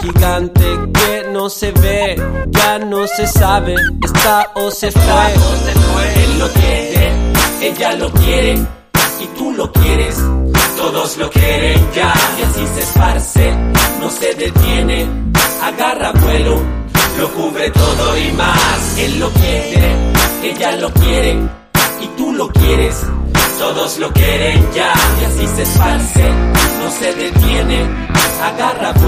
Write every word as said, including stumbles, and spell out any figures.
gigante que no se ve, ya no se sabe, está o se fue. Él lo quiere, ella lo quiere y tú lo quieres, todos lo quieren ya. Y así se esparce, no se detiene, agarra vuelo, lo cubre todo y más. Él lo quiere, ella lo quiere y tú lo quieres, todos lo quieren ya. Y así se esparce, no se detiene, agarra vuelo.